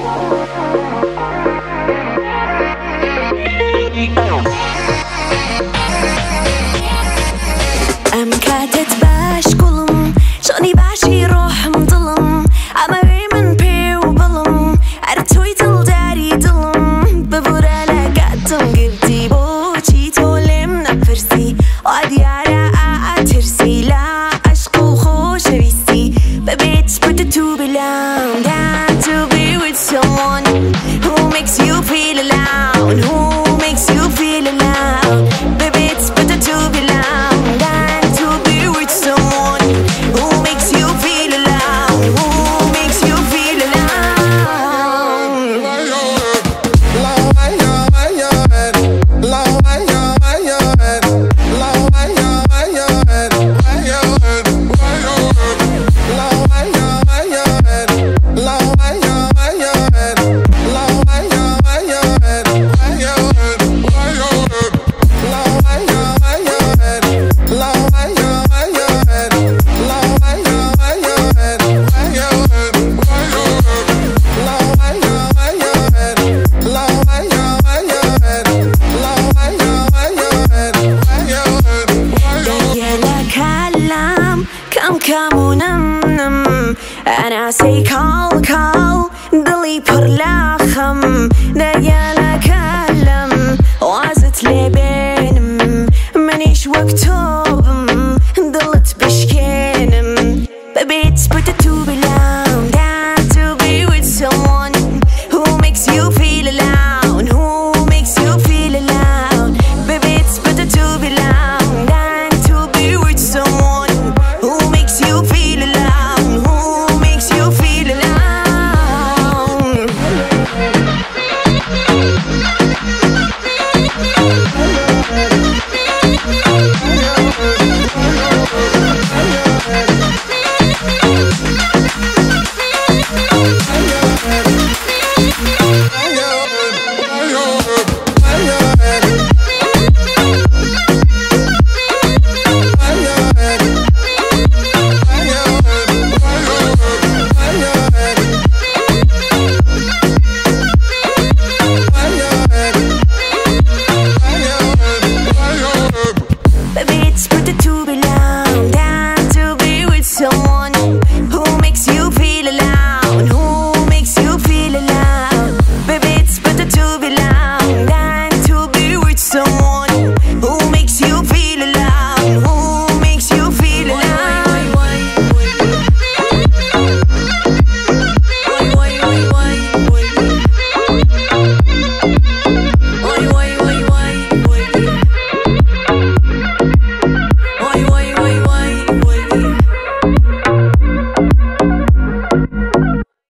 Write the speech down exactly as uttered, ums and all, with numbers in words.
Em katet baş kulum Shoni bashi rohim dilum Ama min pe u bilum Artoy dil dari dilum Bebura la gatum gibti bo Chi tolim nafirsi Adi ara a tirsi La aşk u khoshvisti Bebet put to belong Down to be with someone Who makes you feel alone Who makes you feel alone Bebet put to belong Come on, um, um, and I say call, call, delete, put loud.